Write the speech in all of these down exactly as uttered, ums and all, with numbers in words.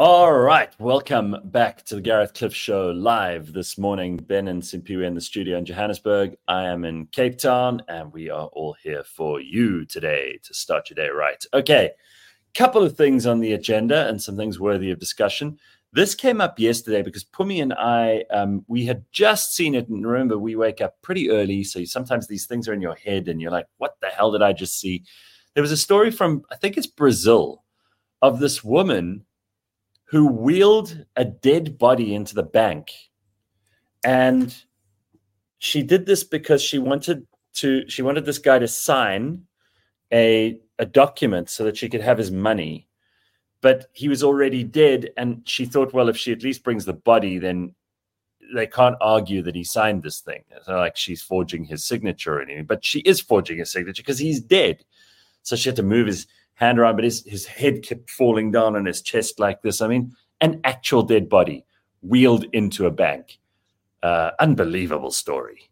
All right, welcome back to the Gareth Cliff Show live this morning. Ben and Simpiwe in the studio in Johannesburg. I am in Cape Town, and we are all here for you today to start your day right. Okay, couple of things on the agenda and some things worthy of discussion. This came up yesterday because Pumi and I, um, we had just seen it. And remember, we wake up pretty early, so sometimes these things are in your head, and you're like, what the hell did I just see? There was a story from, I think it's Brazil, of this woman who wheeled a dead body into the bank. And she did this because she wanted to, she wanted this guy to sign a, a document so that she could have his money. But he was already dead. And she thought, well, if she at least brings the body, then they can't argue that he signed this thing. It's not like she's forging his signature or anything, but she is forging his signature because he's dead. So she had to move his hand around, but his, his head kept falling down on his chest like this. I mean, an actual dead body wheeled into a bank. Uh, unbelievable story.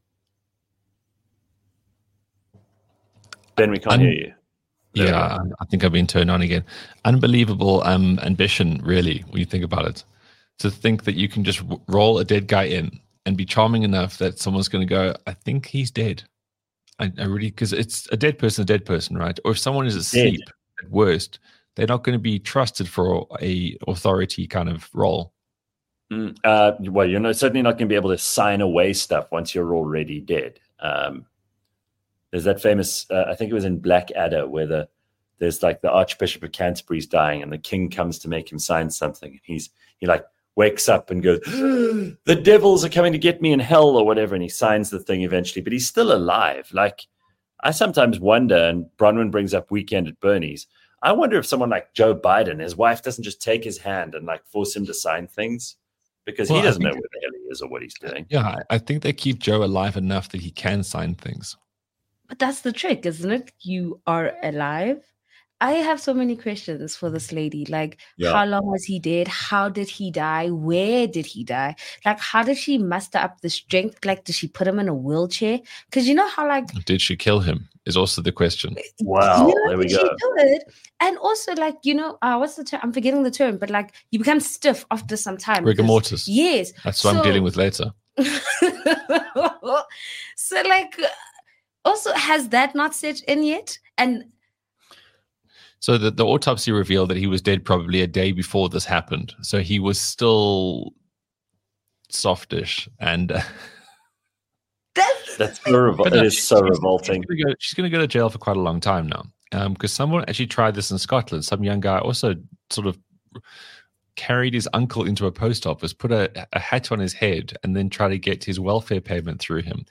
Ben, we can't Un- hear you. There yeah, I think I've been turned on again. Unbelievable um, ambition, really, when you think about it. To think that you can just w- roll a dead guy in and be charming enough that someone's going to go, I think he's dead. I, I really, because it's a dead person, a dead person, right? Or if someone is asleep, dead. At worst, they're not going to be trusted for a authority kind of role. Mm, uh, well, you're not, certainly not going to be able to sign away stuff once you're already dead. Um, there's that famous, uh, I think it was in Blackadder, where the there's like the Archbishop of Canterbury's dying, and the king comes to make him sign something, and he's he like wakes up and goes, "The devils are coming to get me in hell," or whatever, and he signs the thing eventually, but he's still alive. Like, I sometimes wonder, and Bronwyn brings up Weekend at Bernie's, I wonder if someone like Joe Biden, his wife doesn't just take his hand and like force him to sign things because well, he doesn't think, know where the hell he is or what he's doing. Yeah, I think they keep Joe alive enough that he can sign things. But that's the trick, isn't it? You are alive. I have so many questions for this lady. Like, yeah. How long was he dead? How did he die? Where did he die? Like, how did she muster up the strength? Like, did she put him in a wheelchair? Because you know how, like... Did she kill him is also the question. Wow, you know, there we did go. She do it? And also, like, you know, uh, what's the term? I'm forgetting the term, but, like, you become stiff after some time. Rigor mortis. Yes. That's what so, I'm dealing with later. So, like, also, has that not set in yet? And... So the, the autopsy revealed that he was dead probably a day before this happened. So he was still softish, and uh, that's that's so revol- it is so she's, revolting. She's going to go to jail for quite a long time now, because um, someone actually tried this in Scotland. Some young guy also sort of carried his uncle into a post office, put a, a hat on his head, and then tried to get his welfare payment through him.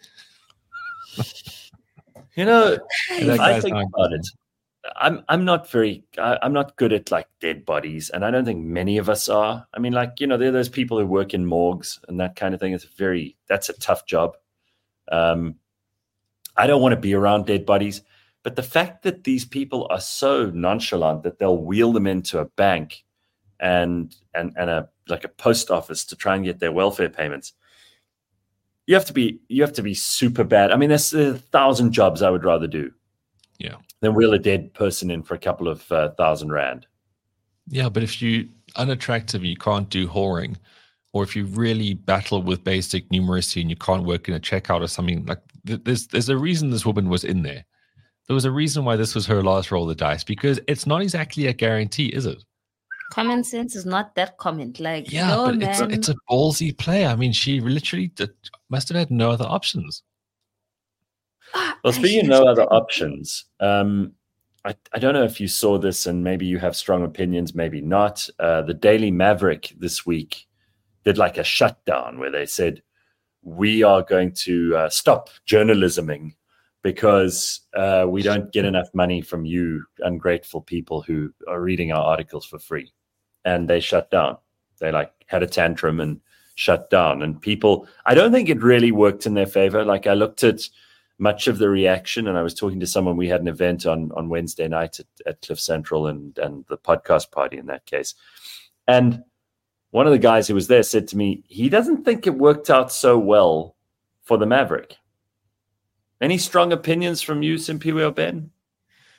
You know, I think about it. I'm I'm not very I, I'm not good at like dead bodies, and I don't think many of us are. I mean, like, you know, there are those people who work in morgues and that kind of thing. It's very that's a tough job. Um, I don't want to be around dead bodies, but the fact that these people are so nonchalant that they'll wheel them into a bank and and and a like a post office to try and get their welfare payments. You have to be you have to be super bad. I mean, there's a thousand jobs I would rather do. Yeah. Then wheel a dead person in for a couple of uh, thousand rand. Yeah, but if you unattractive, you can't do whoring, or if you really battle with basic numeracy and you can't work in a checkout or something, like th- there's there's a reason this woman was in there. There was a reason why this was her last roll of the dice, because it's not exactly a guarantee, is it? Common sense is not that common. Like, yeah, no, but man. it's it's a ballsy play. I mean, she literally did, must have had no other options. Well, speaking of no other options, um, I, I don't know if you saw this, and maybe you have strong opinions, maybe not. Uh, the Daily Maverick this week did like a shutdown where they said, we are going to uh, stop journalisming because uh, we don't get enough money from you ungrateful people who are reading our articles for free. And they shut down. They like had a tantrum and shut down. And people, I don't think it really worked in their favor. Like, I looked at much of the reaction, and I was talking to someone. We had an event on, on Wednesday night at, at Cliff Central and, and the podcast party in that case. And one of the guys who was there said to me, he doesn't think it worked out so well for the Maverick. Any strong opinions from you, Simpiwe or Ben?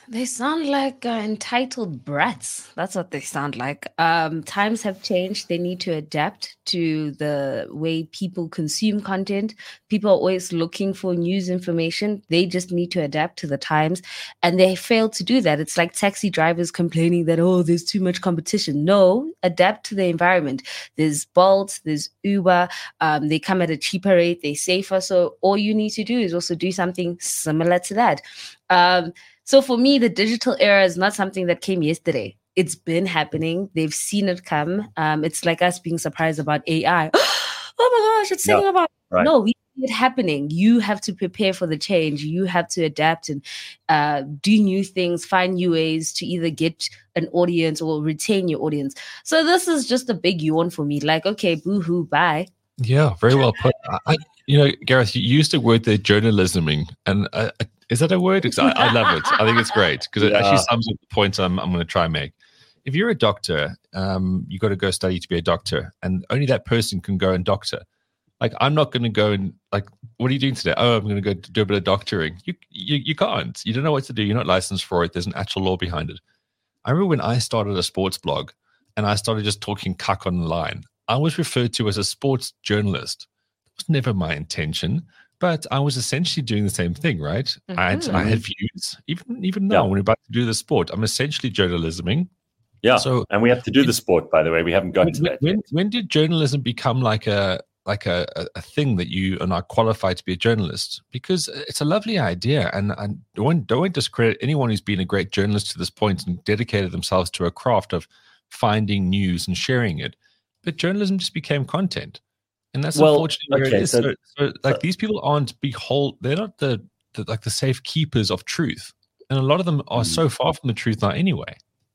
They sound like uh, entitled brats. That's what they sound like. Um, times have changed. They need to adapt to the way people consume content. People are always looking for news information. They just need to adapt to the times. And they fail to do that. It's like taxi drivers complaining that, oh, there's too much competition. No, adapt to the environment. There's Bolt, there's Uber. Um, they come at a cheaper rate. They're safer. So all you need to do is also do something similar to that. Um, So for me, the digital era is not something that came yesterday. It's been happening. They've seen it come. Um, it's like us being surprised about A I. Oh my gosh, it's saying no, about right. No, we see it happening. You have to prepare for the change. You have to adapt and uh, do new things, find new ways to either get an audience or retain your audience. So this is just a big yawn for me. Like, okay, boo-hoo, bye. Yeah, very well put. I, you know, Gareth, you used the word there, journalisming, and uh, is that a word? I, I love it. I think it's great because it yeah. actually sums up the point I'm, I'm going to try and make. If you're a doctor, um, you got to go study to be a doctor, and only that person can go and doctor. Like, I'm not going to go and like, what are you doing today? Oh, I'm going to go do a bit of doctoring. You, you, you can't. You don't know what to do. You're not licensed for it. There's an actual law behind it. I remember when I started a sports blog, and I started just talking cuck online. I was referred to as a sports journalist. It was never my intention. But I was essentially doing the same thing, right? Mm-hmm. I, had, I had views. Even even now, yeah. when we're about to do the sport, I'm essentially journalisming. Yeah, so, and we have to do the sport, by the way. We haven't gotten to that when, yet. When did journalism become like a like a, a thing that you are not qualified to be a journalist? Because it's a lovely idea, and I don't, don't discredit anyone who's been a great journalist to this point and dedicated themselves to a craft of finding news and sharing it. But journalism just became content. And that's well, unfortunately where okay, it is. So, so, so like so, these people aren't behold, they're not the, the like the safe keepers of truth. And a lot of them are mm. so far from the truth now anyway.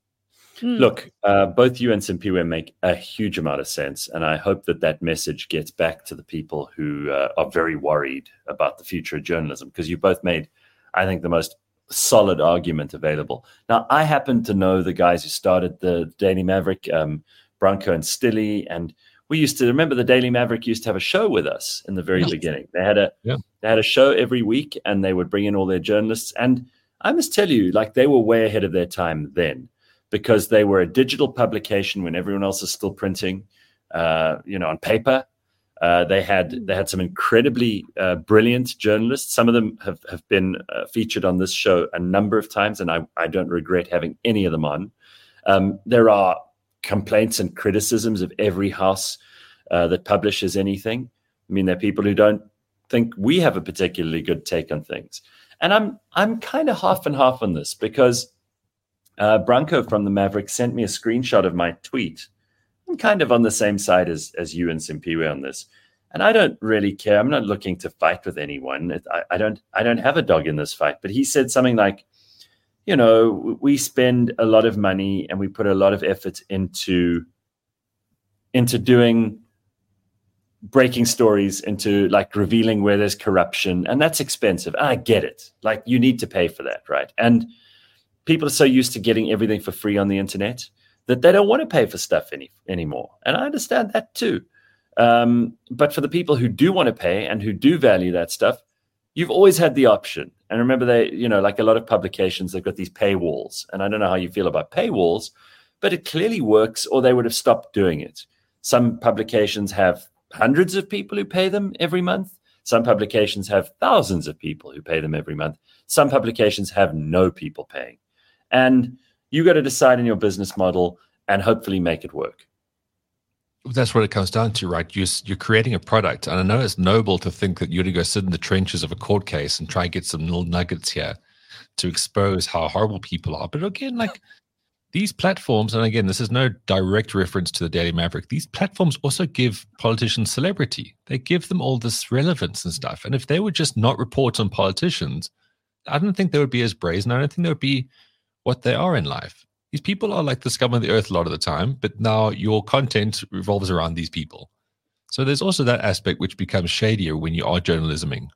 Mm. Look, uh, both you and Simpiwe make a huge amount of sense. And I hope that that message gets back to the people who uh, are very worried about the future of journalism, because you both made, I think, the most solid argument available. Now, I happen to know the guys who started the Daily Maverick, um, Branko and Stilly, and we used to remember the Daily Maverick used to have a show with us in the very yes. beginning. They had a yeah. they had a show every week, and they would bring in all their journalists. And I must tell you, like, they were way ahead of their time then, because they were a digital publication when everyone else is still printing, uh, you know, on paper. Uh, they had they had some incredibly uh, brilliant journalists. Some of them have have been uh, featured on this show a number of times, and I I don't regret having any of them on. Um, there are complaints and criticisms of every house uh, that publishes anything. I mean, there are people who don't think we have a particularly good take on things. And I'm I'm kind of half and half on this, because uh, Branko from the Maverick sent me a screenshot of my tweet. I'm kind of on the same side as, as you and Simpiwe on this. And I don't really care. I'm not looking to fight with anyone. It, I, I don't I don't have a dog in this fight. But he said something like, you know, we spend a lot of money and we put a lot of effort into, into doing breaking stories, into like revealing where there's corruption. And that's expensive. And I get it. Like, you need to pay for that, right? And people are so used to getting everything for free on the internet that they don't want to pay for stuff any anymore. And I understand that too. Um, but for the people who do want to pay and who do value that stuff, you've always had the option. And remember, they, you know, like a lot of publications, they've got these paywalls. And I don't know how you feel about paywalls, but it clearly works, or they would have stopped doing it. Some publications have hundreds of people who pay them every month. Some publications have thousands of people who pay them every month. Some publications have no people paying. And you got to decide in your business model and hopefully make it work. That's what it comes down to, right? You're, you're creating a product. And I know it's noble to think that you're going to go sit in the trenches of a court case and try and get some little nuggets here to expose how horrible people are. But again, like these platforms, and again, this is no direct reference to the Daily Maverick, these platforms also give politicians celebrity. They give them all this relevance and stuff. And if they would just not report on politicians, I don't think they would be as brazen. I don't think they would be what they are in life. These people are like the scum of the earth a lot of the time, but now your content revolves around these people. So there's also that aspect which becomes shadier when you are journalisming.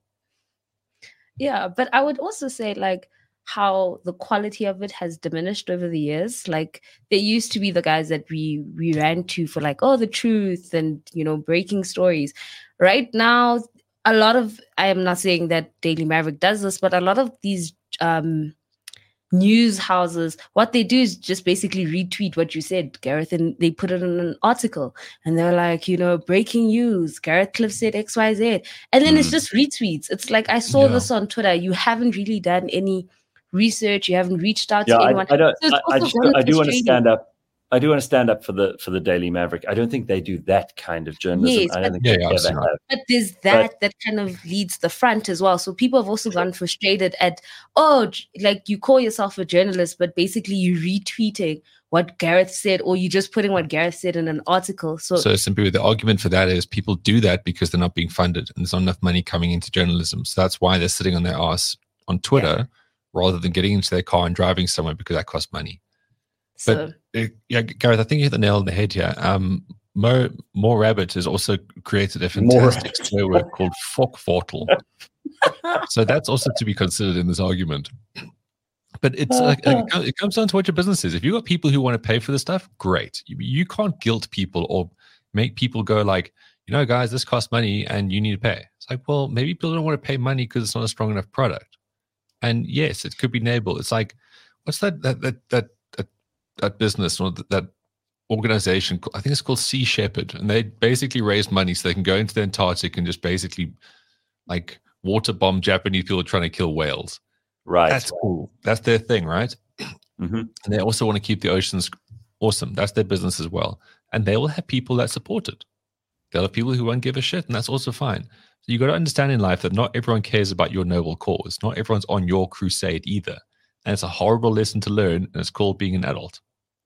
Yeah, but I would also say like how the quality of it has diminished over the years. Like there used to be the guys that we we ran to for like, oh, the truth and, you know, breaking stories. Right now, a lot of, I am not saying that Daily Maverick does this, but a lot of these um news houses, what they do is just basically retweet what you said, Gareth, and they put it in an article. And they're like, you know, breaking news, Gareth Cliff said X Y Z. And then mm. it's just retweets. It's like, I saw yeah. this on Twitter. You haven't really done any research. You haven't reached out yeah, to anyone. I, I, don't, so I, I, just, I do want to stand up. I do want to stand up for the for the Daily Maverick. I don't think they do that kind of journalism. Yes, I don't but, think yeah, they yeah, ever have. But there's that but, that kind of leads the front as well. So people have also gone frustrated at, oh, like you call yourself a journalist, but basically you're retweeting what Gareth said, or you're just putting what Gareth said in an article. So, so simply the argument for that is people do that because they're not being funded and there's not enough money coming into journalism. So that's why they're sitting on their ass on Twitter yeah. rather than getting into their car and driving somewhere because that costs money. So, but uh, yeah, Gareth, I think you hit the nail on the head here. Um, Mo More Rabbit has also created a fantastic swear word called "fuckvortel." So that's also to be considered in this argument. But it's uh, it comes down to what your business is. If you've got people who want to pay for this stuff, great. You, you can't guilt people or make people go like, you know, guys, this costs money and you need to pay. It's like, well, maybe people don't want to pay money because it's not a strong enough product. And yes, it could be enabled. It's like, what's that that that that that business or that organization, I think it's called Sea Shepherd, and they basically raise money so they can go into the Antarctic and just basically like water bomb Japanese people trying to kill whales. Right. That's cool. That's their thing, right? Mm-hmm. And they also want to keep the oceans awesome. That's their business as well. And they will have people that support it. They'll have people who won't give a shit, and that's also fine. So you got to understand in life that not everyone cares about your noble cause. Not everyone's on your crusade either. And it's a horrible lesson to learn, and it's called being an adult.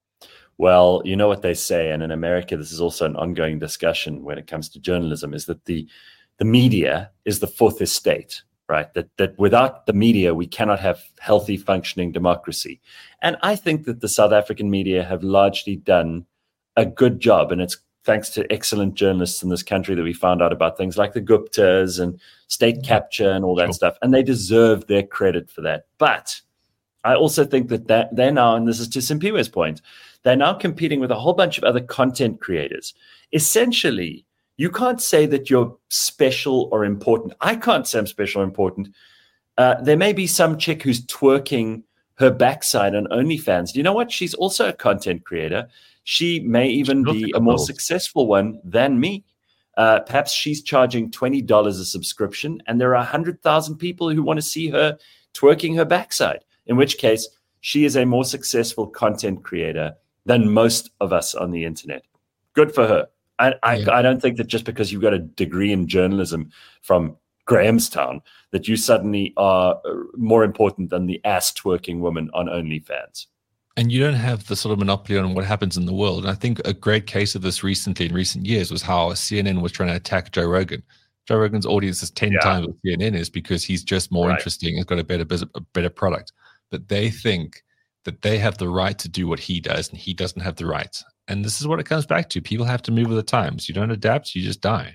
Well, you know what they say, and in America, this is also an ongoing discussion when it comes to journalism, is that the the media is the fourth estate, right? That that without the media, we cannot have healthy, functioning democracy. And I think that the South African media have largely done a good job, and it's thanks to excellent journalists in this country that we found out about things like the Guptas and state capture and all that sure. stuff, and they deserve their credit for that. But I also think that, that they're now, and this is to Simpiwe's point, they're now competing with a whole bunch of other content creators. Essentially, you can't say that you're special or important. I can't say I'm special or important. Uh, there may be some chick who's twerking her backside on OnlyFans. Do you know what? She's also a content creator. She may even be a more successful one than me. Uh, perhaps she's charging twenty dollars a subscription, and there are one hundred thousand people who want to see her twerking her backside, in which case she is a more successful content creator than most of us on the internet. Good for her. I, I, yeah. I don't think that just because you've got a degree in journalism from Grahamstown that you suddenly are more important than the ass twerking woman on OnlyFans. And you don't have the sort of monopoly on what happens in the world. And I think a great case of this recently in recent years was how C N N was trying to attack Joe Rogan. Joe Rogan's audience is ten yeah. times what C N N is because he's just more right. interesting. He's got a better, a better product. But they think that they have the right to do what he does and he doesn't have the right. And this is what it comes back to. People have to move with the times. You don't adapt, you just die.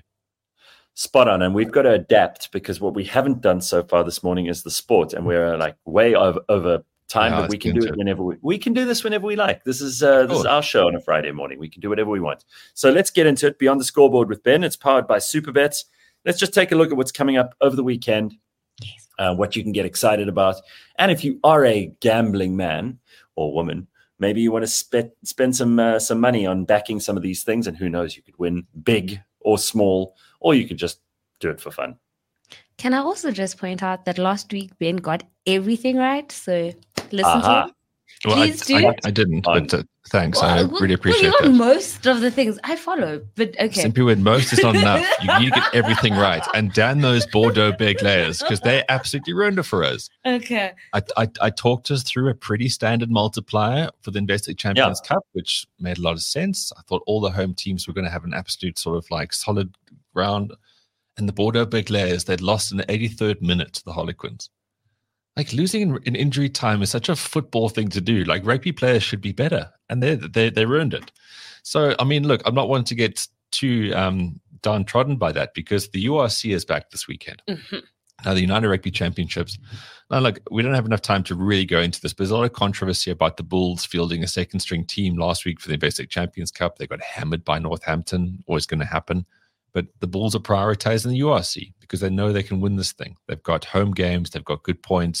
Spot on. And we've got to adapt because what we haven't done so far this morning is the sport. And we're like way over, over time, yeah, but we can do it whenever we, we can do this whenever we like. This is uh, this oh. is our show on a Friday morning. We can do whatever we want. So let's get into it. Beyond the Scoreboard with Ben. It's powered by Superbets. Let's just take a look at what's coming up over the weekend. Yes. Uh, what you can get excited about. And if you are a gambling man or woman, maybe you want to spe- spend some uh, some money on backing some of these things. And who knows, you could win big or small, or you could just do it for fun. Can I also just point out that last week Ben got everything right? So listen uh-huh. to him. Well, Please I, do. I, I didn't, but uh, thanks. Well, I well, really appreciate well, you that. Most of the things I follow, but okay. Simply when most is not enough. You need to get everything right. And Dan knows Bordeaux big layers because they absolutely ruined it for us. Okay. I, I, I talked us through a pretty standard multiplier for the Investec Champions yeah. Cup, which made a lot of sense. I thought all the home teams were going to have an absolute sort of like solid round. And the Bordeaux big layers, they'd lost in the eighty-third minute to the Harlequins. Like losing in, in injury time is such a football thing to do. Like rugby players should be better, and they they they ruined it. So I mean, look, I'm not wanting to get too um, downtrodden by that because the U R C is back this weekend. Mm-hmm. Now the United Rugby Championships. Now, look, we don't have enough time to really go into this, but there's a lot of controversy about the Bulls fielding a second string team last week for the Investec Champions Cup. They got hammered by Northampton. Always going to happen. But the Bulls are prioritizing the U R C because they know they can win this thing. They've got home games, they've got good points,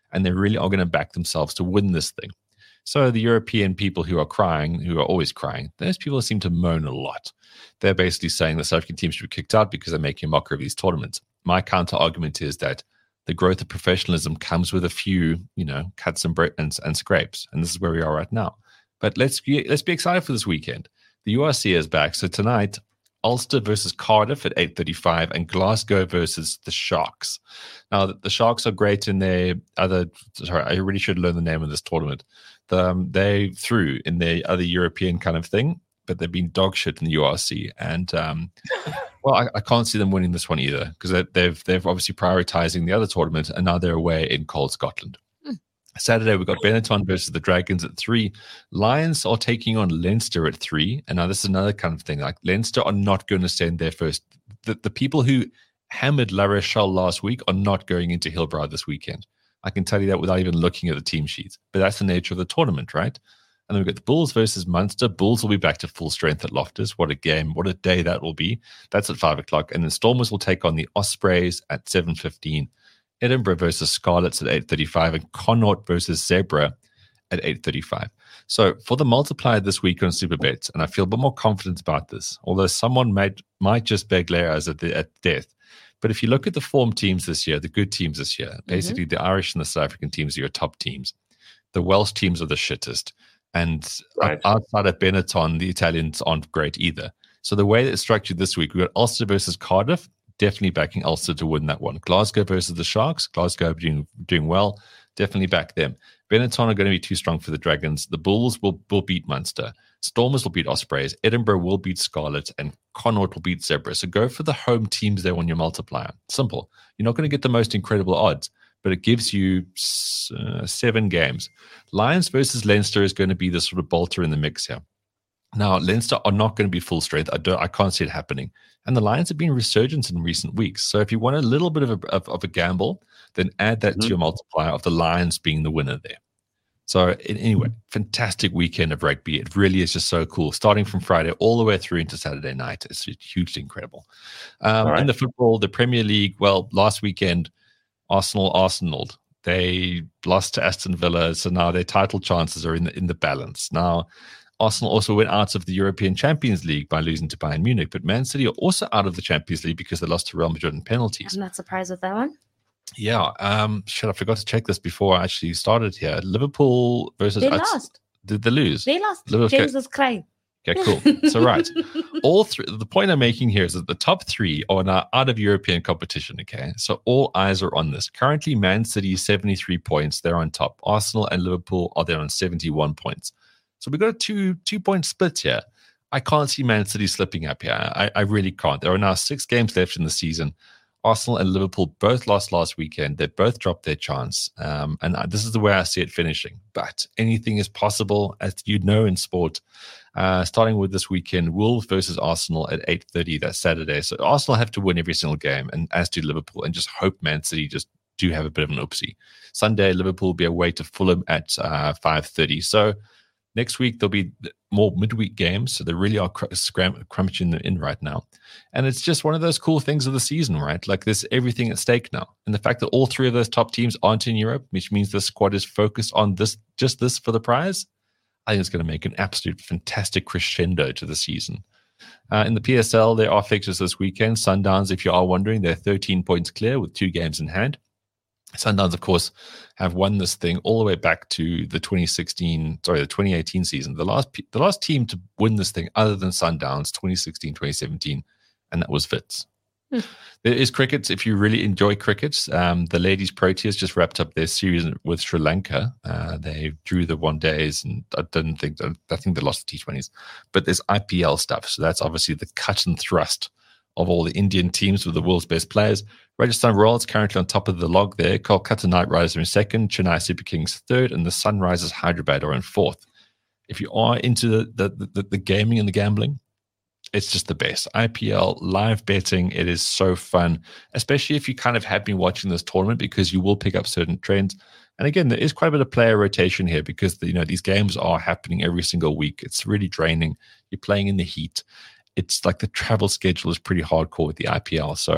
and they really are going to back themselves to win this thing. So the European people who are crying, who are always crying, those people seem to moan a lot. They're basically saying the South African team should be kicked out because they're making a mockery of these tournaments. My counter argument is that the growth of professionalism comes with a few, you know, cuts and, and, and scrapes, and this is where we are right now. But let's let's be excited for this weekend. The U R C is back, so tonight, Ulster versus Cardiff at eight thirty-five and Glasgow versus the Sharks. Now, the Sharks are great in their other, sorry, I really should learn the name of this tournament. The, um, they threw in their other European kind of thing, but they've been dog shit in the U R C. And, um, well, I, I can't see them winning this one either because they've, they've obviously prioritizing the other tournament, and now they're away in cold Scotland. Saturday, we've got Benetton versus the Dragons at three. Lions are taking on Leinster at three. And now this is another kind of thing. Like Leinster are not going to send their first. The, the people who hammered La Rochelle last week are not going into Hillbrow this weekend. I can tell you that without even looking at the team sheets. But that's the nature of the tournament, right? And then we've got the Bulls versus Munster. Bulls will be back to full strength at Loftus. What a game. What a day that will be. That's at five o'clock. And then Stormers will take on the Ospreys at seven fifteen. Edinburgh versus Scarlets at eight thirty-five and Connaught versus Zebra at eight thirty-five. So for the multiplier this week on Superbet, and I feel a bit more confident about this, although someone might might just beg Leras at, the, at death. But if you look at the form teams this year, the good teams this year, basically mm-hmm. the Irish and the South African teams are your top teams. The Welsh teams are the shittest. And right. outside of Benetton, the Italians aren't great either. So the way that it's structured this week, we've got Ulster versus Cardiff. Definitely backing Ulster to win that one. Glasgow versus the Sharks. Glasgow doing doing well. Definitely back them. Benetton are going to be too strong for the Dragons. The Bulls will, will beat Munster. Stormers will beat Ospreys. Edinburgh will beat Scarlet. And Connaught will beat Zebra. So go for the home teams there on your multiplier. Simple. You're not going to get the most incredible odds, but it gives you uh, seven games. Lions versus Leinster is going to be the sort of bolter in the mix here. Now, Leinster are not going to be full strength. I don't. I can't see it happening. And the Lions have been resurgent in recent weeks. So if you want a little bit of a, of, of a gamble, then add that mm-hmm. to your multiplier of the Lions being the winner there. So anyway, fantastic weekend of rugby. It really is just so cool. Starting from Friday all the way through into Saturday night. It's hugely incredible. Um, right. In the football, the Premier League, well, last weekend, Arsenal, Arsenal, they lost to Aston Villa. So now their title chances are in the, in the balance. Now, Arsenal also went out of the European Champions League by losing to Bayern Munich, but Man City are also out of the Champions League because they lost to Real Madrid in penalties. I'm not surprised with that one. Yeah. Um, shit, I forgot to check this before I actually started here. Liverpool versus... They lost. Did they lose? They lost. Liverpool, James was crying. Okay, cool. So, right. All three, the point I'm making here is that the top three are now out of European competition, okay? So all eyes are on this. Currently, Man City, seventy-three points. They're on top. Arsenal and Liverpool are there on seventy-one points. So we've got a two, two-point split here. I can't see Man City slipping up here. I, I really can't. There are now six games left in the season. Arsenal and Liverpool both lost last weekend. They both dropped their chance. Um, and this is the way I see it finishing. But anything is possible, as you know, in sport. Uh, starting with this weekend, Wolves versus Arsenal at eight thirty. That's Saturday. So Arsenal have to win every single game, and as do Liverpool, and just hope Man City just do have a bit of an oopsie. Sunday, Liverpool will be away to Fulham at uh, five thirty. So next week, there'll be more midweek games, so they really are cr- scram- crunching them in right now. And it's just one of those cool things of the season, right? Like there's everything at stake now. And the fact that all three of those top teams aren't in Europe, which means the squad is focused on this, just this for the prize, I think it's going to make an absolute fantastic crescendo to the season. Uh, in the P S L, there are fixtures this weekend. Sundowns, if you are wondering, they're thirteen points clear with two games in hand. Sundowns, of course, have won this thing all the way back to the twenty sixteen, sorry, the twenty eighteen season. The last the last team to win this thing other than Sundowns, twenty sixteen, twenty seventeen, and that was Wits. Hmm. There is cricket. If you really enjoy cricket, um, the ladies Proteas just wrapped up their series with Sri Lanka. Uh, they drew the one days, and I didn't think I think they lost the T twenties. But there's I P L stuff, so that's obviously the cut and thrust of all the Indian teams with the world's best players. Rajasthan Royals currently on top of the log there. Kolkata Knight Riders are in second, Chennai Super Kings third, and the Sunrisers Hyderabad are in fourth. If you are into the the, the, the gaming and the gambling, it's just the best. I P L, live betting, it is so fun, especially if you kind of have been watching this tournament because you will pick up certain trends. And again, there is quite a bit of player rotation here because, you know, these games are happening every single week. It's really draining. You're playing in the heat. It's like the travel schedule is pretty hardcore with the I P L. So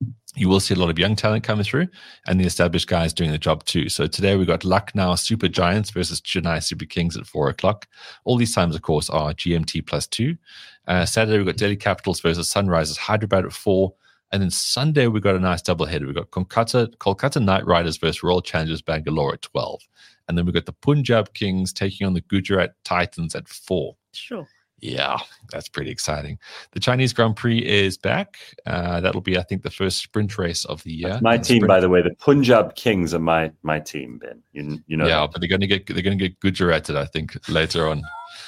you will see a lot of young talent coming through and the established guys doing the job too. So today we got Lucknow Super Giants versus Chennai Super Kings at four o'clock. All these times, of course, are G M T plus two. Uh, Saturday we got Delhi Capitals versus Sunrisers Hyderabad at four. And then Sunday we got a nice doubleheader. We got Kolkata, Kolkata Knight Riders versus Royal Challengers Bangalore at twelve. And then we got the Punjab Kings taking on the Gujarat Titans at four. Sure. Yeah, that's pretty exciting. The Chinese Grand Prix is back. Uh, that'll be, I think, the first sprint race of the year. That's my the team, sprint. by the way. The Punjab Kings are my my team, Ben. You, you know. Yeah, that. but they're going to get they're going to get Gujarated, I think, later on.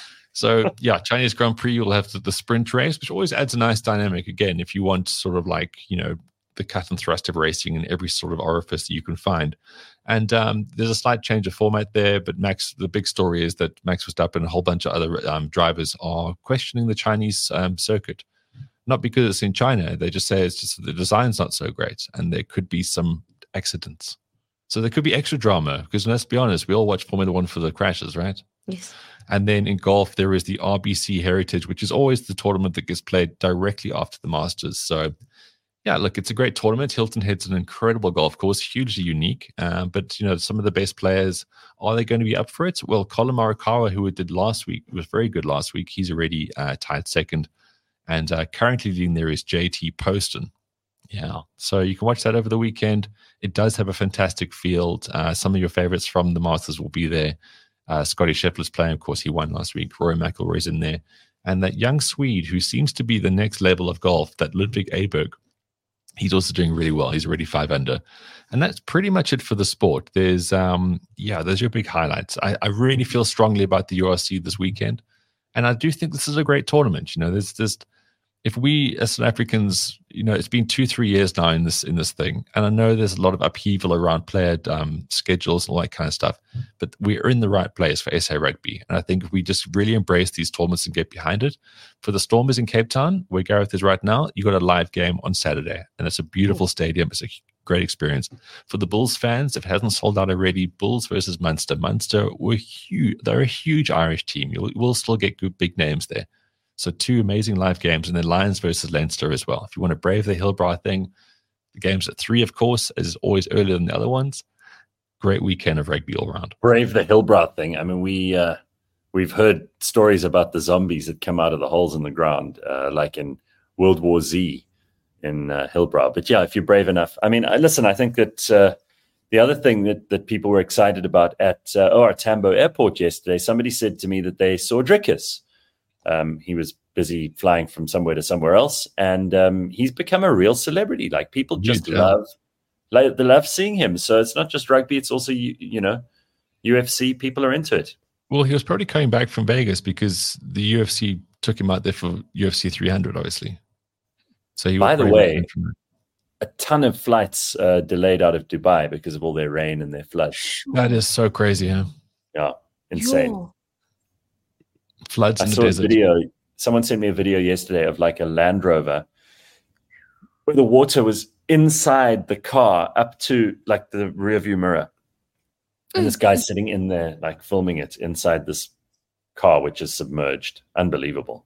So yeah, Chinese Grand Prix will have the, the sprint race, which always adds a nice dynamic. Again, if you want sort of like you know the cut and thrust of racing in every sort of orifice that you can find. And um, there's a slight change of format there, but Max, the big story is that Max Verstappen and a whole bunch of other um, drivers are questioning the Chinese um, circuit. Not because it's in China, they just say it's just the design's not so great and there could be some accidents. So there could be extra drama because let's be honest, we all watch Formula One for the crashes, right? Yes. And then in golf, there is the R B C Heritage, which is always the tournament that gets played directly after the Masters. So yeah, look, it's a great tournament. Hilton Head's an incredible golf course, hugely unique. Uh, but, you know, some of the best players, are they going to be up for it? Well, Colin Morikawa, who we did last week, was very good last week. He's already uh, tied second. And uh, currently leading there is J T Poston. Yeah, so you can watch that over the weekend. It does have a fantastic field. Uh, some of your favorites from the Masters will be there. Uh, Scotty Scheffler's playing, of course, he won last week. Rory McIlroy's in there. And that young Swede who seems to be the next level of golf, that Ludwig Aberg, he's also doing really well. He's already five under. And that's pretty much it for the sport. There's, um, yeah, there's your big highlights. I, I really feel strongly about the U R C this weekend. And I do think this is a great tournament. You know, there's just, if we as South Africans, you know, it's been two, three years now in this in this thing. And I know there's a lot of upheaval around player um, schedules and all that kind of stuff. But we're in the right place for S A Rugby. And I think if we just really embrace these tournaments and get behind it. For the Stormers in Cape Town, where Gareth is right now, you got a live game on Saturday. And it's a beautiful stadium. It's a great experience. For the Bulls fans, if it hasn't sold out already, Bulls versus Munster. Munster were huge. They're a huge Irish team. You'll, we'll still get good big names there. So two amazing live games, and then Lions versus Leinster as well. If you want to brave the Hillbrow thing, the game's at three, of course, as always earlier than the other ones. Great weekend of rugby all around. Brave the Hillbrow thing. I mean, we, uh, we've heard stories about the zombies that come out of the holes in the ground, uh, like in World War Z in uh, Hillbrow. But yeah, if you're brave enough. I mean, I, listen, I think that uh, the other thing that, that people were excited about at uh, O R Tambo Airport yesterday, somebody said to me that they saw Drickus. Um, he was busy flying from somewhere to somewhere else, and um, he's become a real celebrity. Like people just yeah. love, like, they love seeing him. So it's not just rugby; it's also you, you know, U F C. People are into it. Well, he was probably coming back from Vegas because the U F C took him out there for U F C three hundred, obviously. So he. By the way, a ton of flights uh, delayed out of Dubai because of all their rain and their floods. That is so crazy, huh? Yeah, insane. Yo. Floods in I the saw desert. a video. Someone sent me a video yesterday of like a Land Rover where the water was inside the car up to like the rear view mirror. And this guy's sitting in there, like filming it inside this car, which is submerged. Unbelievable.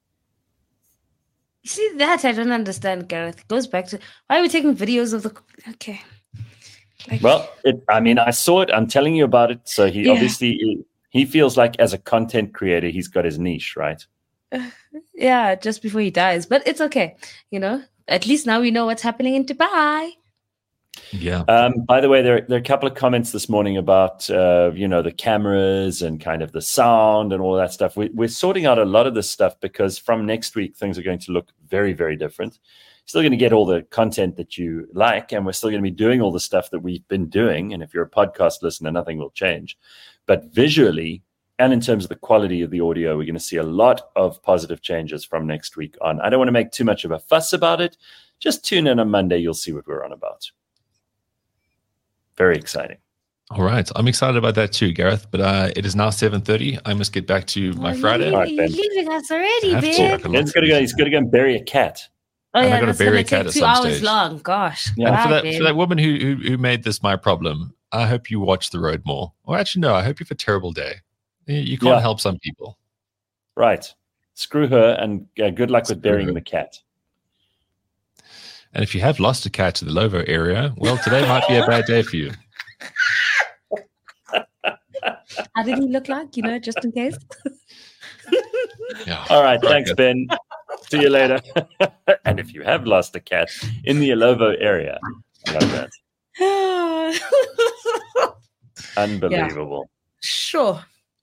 You see that? I don't understand, Gareth. It goes back to, why are we taking videos of the, okay. Like, Well, it, I mean, I saw it. I'm telling you about it. So he Yeah. obviously, he feels like as a content creator, he's got his niche, right? yeah, just before he dies. But it's okay. You know, at least now we know what's happening in Dubai. Yeah. Um, by the way, there, there are a couple of comments this morning about, uh, you know, the cameras and kind of the sound and all that stuff. We, we're sorting out a lot of this stuff because from next week, things are going to look very, very different. Still going to get all the content that you like, and we're still going to be doing all the stuff that we've been doing. And if you're a podcast listener, nothing will change. But visually, and in terms of the quality of the audio, we're going to see a lot of positive changes from next week on. I don't want to make too much of a fuss about it. Just tune in on Monday. You'll see what we're on about. Very exciting. All right. I'm excited about that too, Gareth. But uh, it is now seven thirty. I must get back to my Oh, Friday. You're, All right, you're Ben. leaving us already, I have to. babe. I Ben's got to go. He's got to go and bury a cat. Oh, And I yeah, gotta that's bury going a to cat take at two some hours stage. long. Gosh. And Bye, for that, babe. for that woman who, who who made this my problem, I hope you watch The Road more. Or actually, no, I hope you have a terrible day. You, you can't Yeah. help some people. Right. Screw her, and uh, good luck with Screw burying her. the cat. And if you have lost a cat to the Lovo area, well, today might be a bad day for you. How did he look like, you know, just in case? Yeah. All right. Thanks, Ben. See you later. And if you have lost a cat in the Lovo area, I love that. Unbelievable. Yeah. Sure.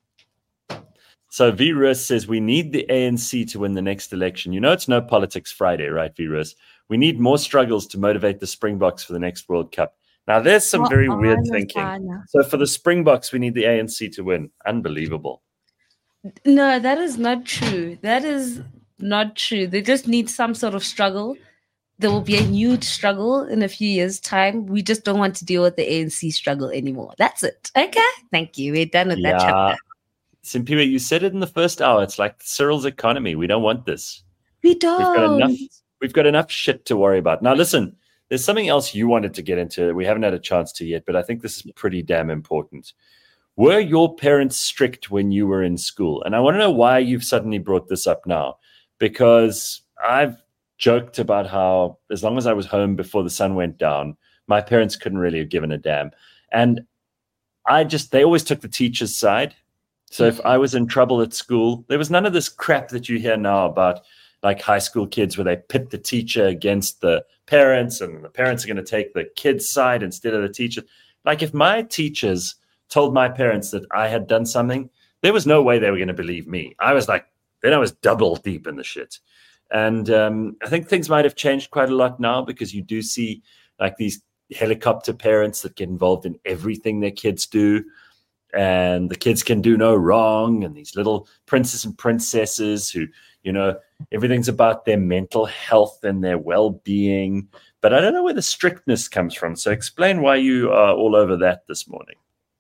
So Virus says we need the A N C to win the next election. You know it's No Politics Friday, right, Virus? We need more struggles to motivate the Springboks for the next World Cup. Now, there's some oh, very weird oh, thinking. Oh, so for the Springboks, we need the A N C to win. Unbelievable. No, that is not true. That is not true. They just need some sort of struggle. There will be a huge struggle in a few years' time. We just don't want to deal with the A N C struggle anymore. That's it. Okay. Thank you. We're done with yeah. that chapter. Simpiwe, you said it in the first hour. It's like Cyril's economy. We don't want this. We don't. We've got enough, we've got enough shit to worry about. Now, listen, there's something else you wanted to get into. We haven't had a chance to yet, but I think this is pretty damn important. Were your parents strict when you were in school? And I want to know why you've suddenly brought this up now, because I've joked about how as long as I was home before the sun went down, my parents couldn't really have given a damn. And I just, they always took the teacher's side. So if I was in trouble at school, there was none of this crap that you hear now about like high school kids where they pit the teacher against the parents and the parents are going to take the kid's side instead of the teacher. Like if my teachers told my parents that I had done something, there was no way they were going to believe me. I was like, then I was double deep in the shit. And um, I think things might have changed quite a lot now because you do see like these helicopter parents that get involved in everything their kids do. And the kids can do no wrong. And these little princes and princesses who, you know, everything's about their mental health and their well-being. But I don't know where the strictness comes from. So explain why you are all over that this morning.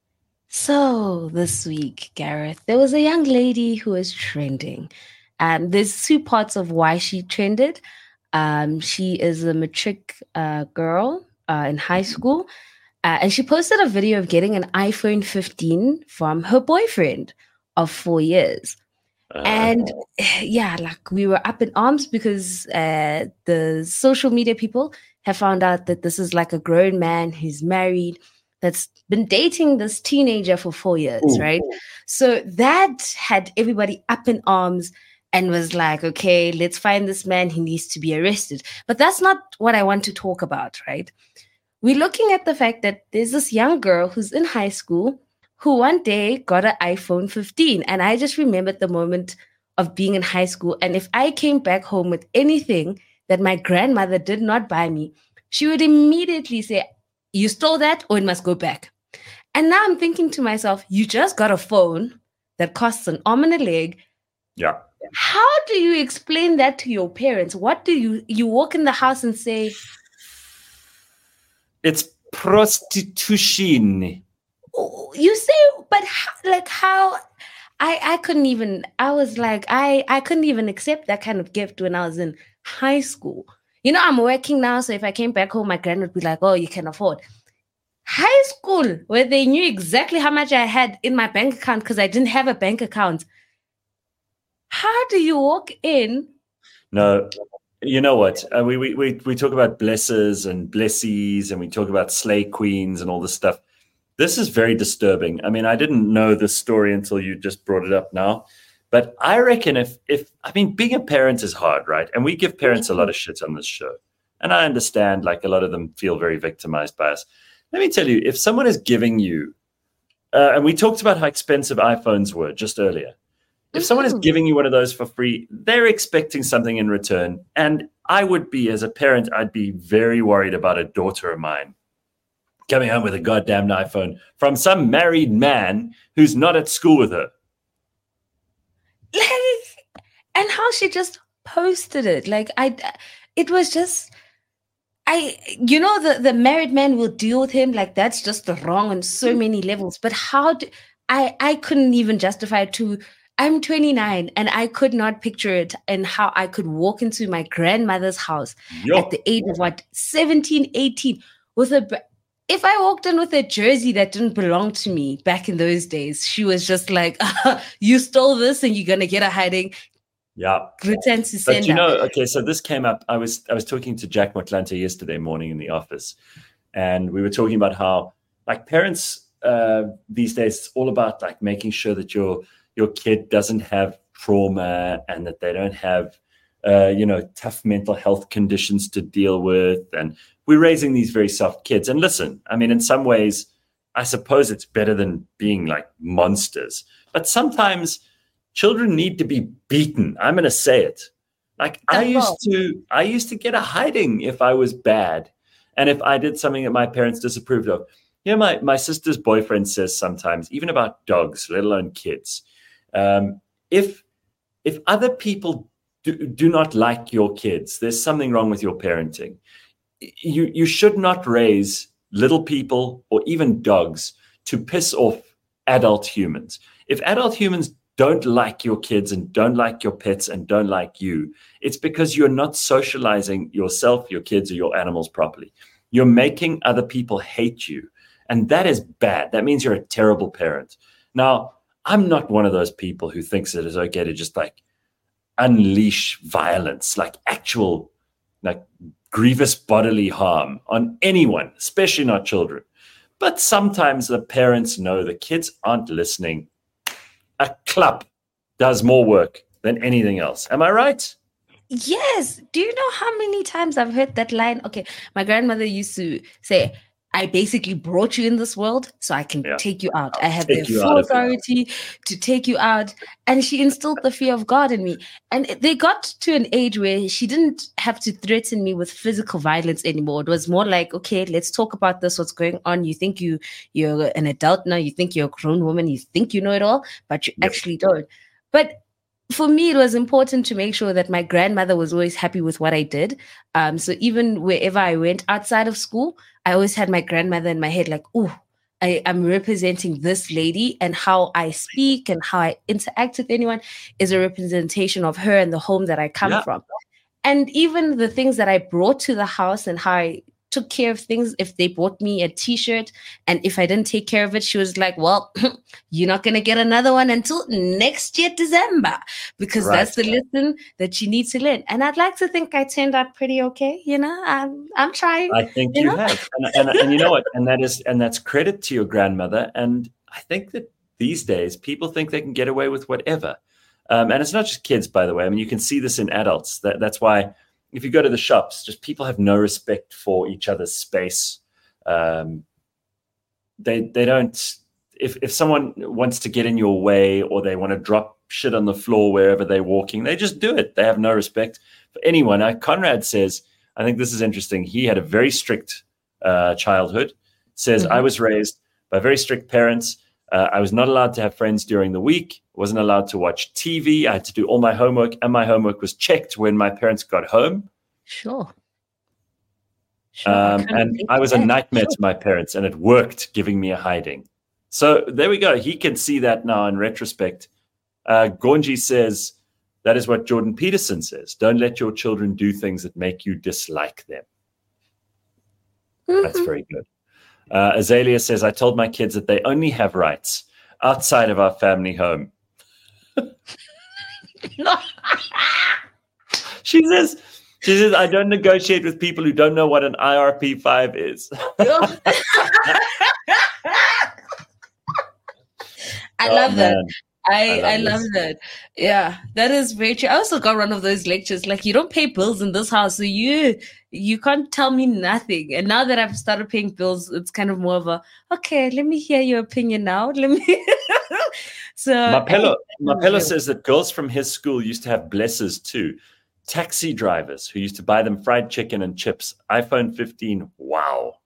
So this week, Gareth, there was a young lady who was trending. And there's two parts of why she trended. Um, she is a matric uh, girl uh, in high school. Uh, and she posted a video of getting an iPhone fifteen from her boyfriend of four years. Uh, and yeah, like we were up in arms because uh, the social media people have found out that this is like a grown man who's married that's been dating this teenager for four years, ooh. Right? So that had everybody up in arms and was like, okay, let's find this man. He needs to be arrested. But that's not what I want to talk about, right? We're looking at the fact that there's this young girl who's in high school who one day got an iPhone fifteen. And I just remembered the moment of being in high school. And if I came back home with anything that my grandmother did not buy me, she would immediately say, you stole that or it must go back. And now I'm thinking to myself, you just got a phone that costs an arm and a leg. Yeah. How do you explain that to your parents? What do you, you walk in the house and say, it's prostitution. You say, but how, like how, I, I couldn't even, I was like, I, I couldn't even accept that kind of gift when I was in high school. You know, I'm working now, so if I came back home, my grand would be like, oh, you can afford. High school, where they knew exactly how much I had in my bank account because I didn't have a bank account. How do you walk in? No. You know what? Uh, we, we we we talk about blessers and blessies, and we talk about slay queens and all this stuff. This is very disturbing. I mean, I didn't know this story until you just brought it up now. But I reckon if if I mean, being a parent is hard, right? And we give parents a lot of shit on this show, and I understand. Like a lot of them feel very victimized by us. Let me tell you, if someone is giving you, uh, and we talked about how expensive iPhones were just earlier. If someone is giving you one of those for free, they're expecting something in return. And I would be, as a parent, I'd be very worried about a daughter of mine coming home with a goddamn iPhone from some married man who's not at school with her. Like, and how she just posted it. Like, I, it was just, I, you know, the, the married man will deal with him. Like, that's just wrong on so many levels. But how do, I, I couldn't even justify it to, I'm twenty-nine and I could not picture it and how I could walk into my grandmother's house Yo. At the age of what, seventeen, eighteen with a, if I walked in with a jersey that didn't belong to me back in those days, she was just like, you stole this and you're going to get a hiding. Yeah. Return to sender. But you know, okay, so this came up. I was I was talking to Jack Motlanthe yesterday morning in the office, and we were talking about how, like, parents uh, these days, it's all about like making sure that your your kid doesn't have trauma and that they don't have, uh, you know, tough mental health conditions to deal with. And we're raising these very soft kids. And listen, I mean, in some ways, I suppose it's better than being like monsters. But sometimes children need to be beaten. I'm going to say it. Like I used to, I used to get a hiding if I was bad, and if I did something that my parents disapproved of. You know, my my sister's boyfriend says sometimes, even about dogs, let alone kids, um, if if other people do, do not like your kids, there's something wrong with your parenting. You you should not raise little people or even dogs to piss off adult humans. If adult humans don't like your kids and don't like your pets and don't like you, it's because you're not socializing yourself, your kids, or your animals properly. You're making other people hate you. And that is bad. That means you're a terrible parent. Now, I'm not one of those people who thinks it is okay to just like unleash violence, like actual, like grievous bodily harm on anyone, especially not children. But sometimes the parents know the kids aren't listening. A clap does more work than anything else. Am I right? Yes. Do you know how many times I've heard that line? Okay, my grandmother used to say, I basically brought you in this world so I can yeah. take you out. I have the full authority to take you out. And she instilled the fear of God in me. And they got to an age where she didn't have to threaten me with physical violence anymore. It was more like, okay, let's talk about this. What's going on? You think you, you're an adult now. You think you're a grown woman. You think you know it all, but you yep. actually don't. But for me, it was important to make sure that my grandmother was always happy with what I did. Um, so even wherever I went outside of school, I always had my grandmother in my head, like, oh, I am representing this lady, and how I speak and how I interact with anyone is a representation of her and the home that I come yeah. from. And even the things that I brought to the house and how I took care of things. If they bought me a t-shirt and if I didn't take care of it, she was like, well, you're not going to get another one until next year, December, because right. that's the lesson that you need to learn. And I'd like to think I turned out pretty okay. You know, I'm, I'm trying. I think you, you know? have. And, and, and you know what? And that is, and that's credit to your grandmother. And I think that these days people think they can get away with whatever. Um, and it's not just kids, by the way. I mean, you can see this in adults. That, that's why if you go to the shops, just people have no respect for each other's space. Um, they they don't. If if someone wants to get in your way or they want to drop shit on the floor wherever they're walking, they just do it. They have no respect for anyone. Now, Conrad says, I think this is interesting. He had a very strict uh, childhood. Says, mm-hmm. I was raised by very strict parents. Uh, I was not allowed to have friends during the week. Wasn't allowed to watch T V. I had to do all my homework, and my homework was checked when my parents got home. Sure. sure um, I and I was a nightmare sure. to my parents, and it worked, giving me a hiding. So there we go. He can see that now in retrospect. Uh, Gornji says, that is what Jordan Peterson says. Don't let your children do things that make you dislike them. Mm-hmm. That's very good. Uh, Azalea says, I told my kids that they only have rights outside of our family home. she says, she says, I don't negotiate with people who don't know what an I R P five is. I oh, love man. that. I, I love, I love that. Yeah, that is very true. I also got one of those lectures, like, you don't pay bills in this house, so you you can't tell me nothing. And now that I've started paying bills, it's kind of more of a, okay, let me hear your opinion now. Let me. so Mapello, Mapello says that girls from his school used to have blessers too. Taxi drivers who used to buy them fried chicken and chips. iPhone fifteen. Wow.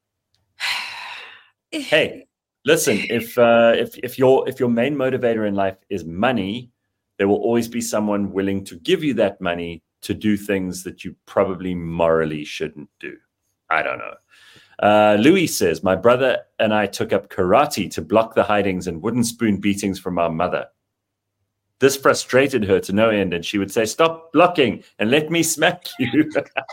Hey. Listen, if uh, if if your if your main motivator in life is money, there will always be someone willing to give you that money to do things that you probably morally shouldn't do. I don't know. Uh, Louis says, my brother and I took up karate to block the hidings and wooden spoon beatings from our mother. This frustrated her to no end, and she would say, stop blocking and let me smack you.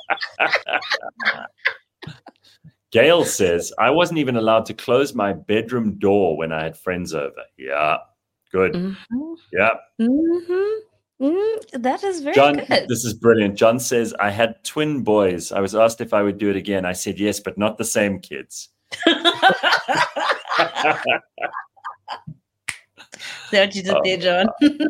Gail says, I wasn't even allowed to close my bedroom door when I had friends over. Yeah, good. Mm-hmm. Yeah. Mm-hmm. Mm, that is very John, good. this is brilliant. John says, I had twin boys. I was asked if I would do it again. I said yes, but not the same kids. Is that what you did Oh, there, John?